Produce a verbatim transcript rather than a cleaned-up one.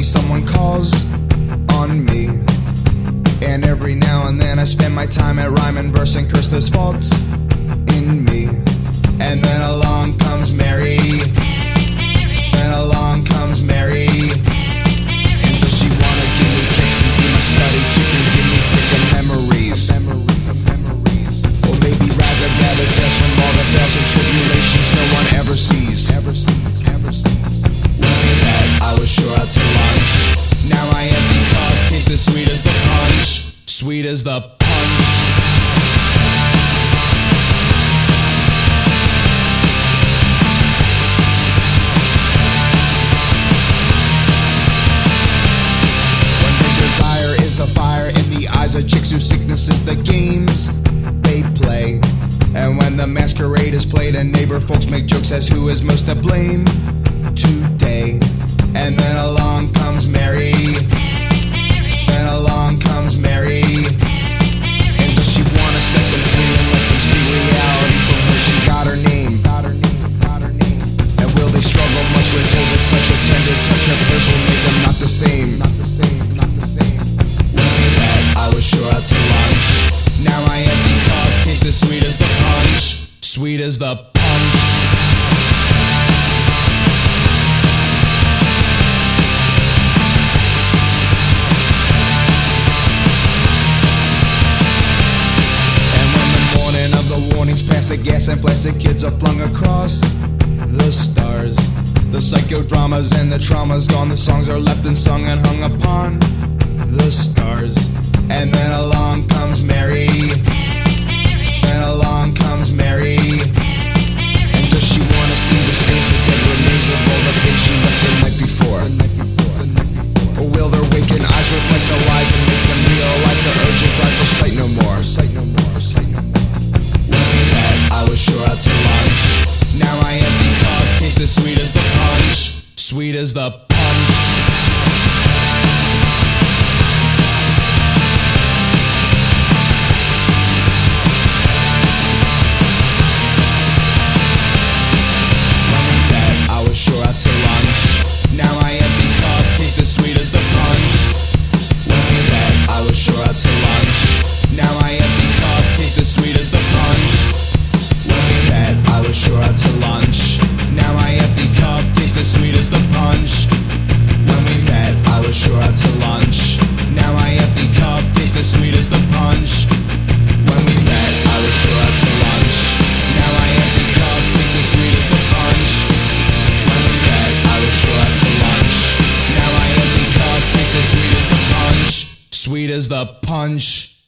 occasionally someone calls on me. And every now and then I spend my time at rhyme and verse and curse those faults in me. And then along comes Mary. Then along comes Mary. And does she wanna give me kicks and be my study chicken? Give me pickin' memories. Or maybe rather gather tests from all the fails and tribulations no one ever sees. Ever sees, ever sees. When we met, I was sure out to lunch. Now my empty cup tastes as sweet as the punch. Sweet as the punch. Of chicks whose sickness is the games they play. And when the masquerade is played and neighbor folks make jokes as who is most to blame today. And then along comes Mary. Then along comes Mary. And does she want to set them free and let them see reality from where she got her name? Got her name, got her name. And will they struggle much when told that such a tender touch of hers will make them not the same? Not the same, not the same. I was sure out to lunch. Now my empty cup tastes as sweet as the punch. Sweet as the punch. And when the morning of the warnings pass, the gas and plastic kids are flung across the stars. The psychodramas and the trauma's gone. The songs are left unsung and hung upon the stars. And then along comes Mary. Then along comes Mary. And does she wanna see the stains, the dead remains of all the pain she left the night before? Or will their waking eyes reflect the lies and make them realize the urgent cry for sight no more? Sight no more, sight no more. When we met, I was sure out to lunch. Now my empty cup tastes as sweet as the punch. Sweet as the punch. Sweet as the punch.